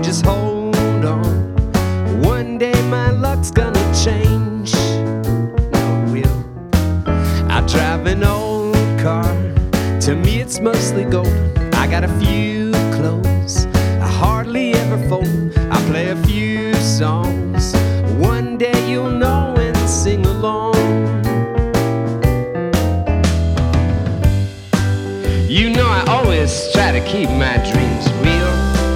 just hold on. One day my luck's gonna change. No, it will. I drive an old car. To me it's mostly gold. I got a few clothes I hardly ever fold. I play a few songs. One day you'll know and sing along. You know I always try to keep my dreams real.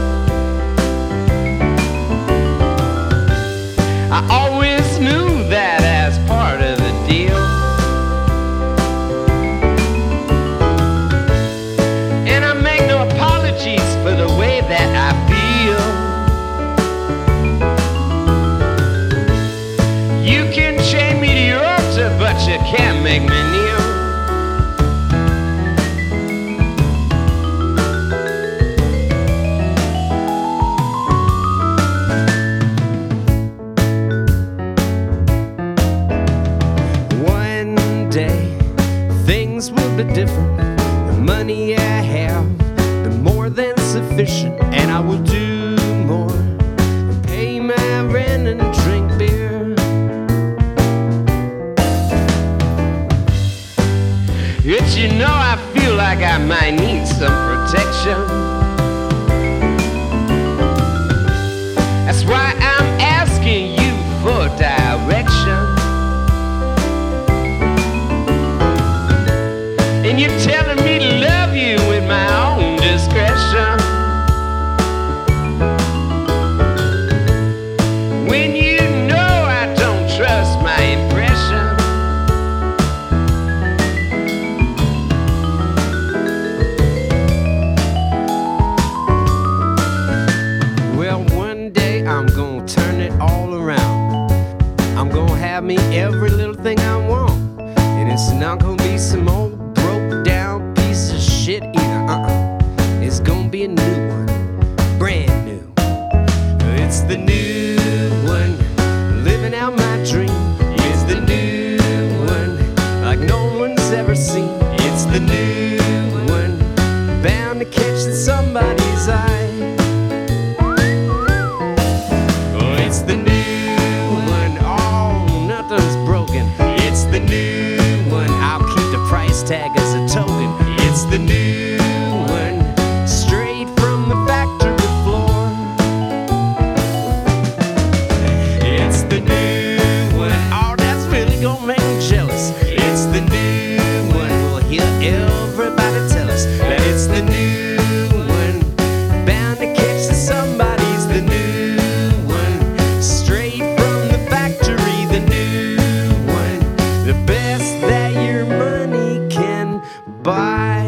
I always knew that as part of the deal. And I make no apologies for the way that I feel. You can chain me to your altar, but you can't make me kneel. Things will be different. The money I have, the more than sufficient, and I will do more than pay my rent and drink beer. Yet you know I feel like I might need some protection. That's why I'm asking you for direction. And you're telling me to love you with my own discretion. When you know I don't trust my impression. Well, one day I'm gonna turn it all around. I'm gonna have me every little thing I want. And it's not gonna be some old down piece of shit either. It's gonna be a new one, brand new. It's the new one, living out my dream. It's the new one, like no one's ever seen. It's the new one, bound to catch somebody's eye. Oh, it's the new one, oh, nothing's broken. It's the new one, I'll keep the price tag as a token. It's the new one, straight from the factory floor. It's the new one, oh, that's really gonna make me jealous. It's the new one, we'll hear everybody tell us that it's the new one, bound to catch somebody's the new one, straight from the factory, the new one, the best that your money can buy.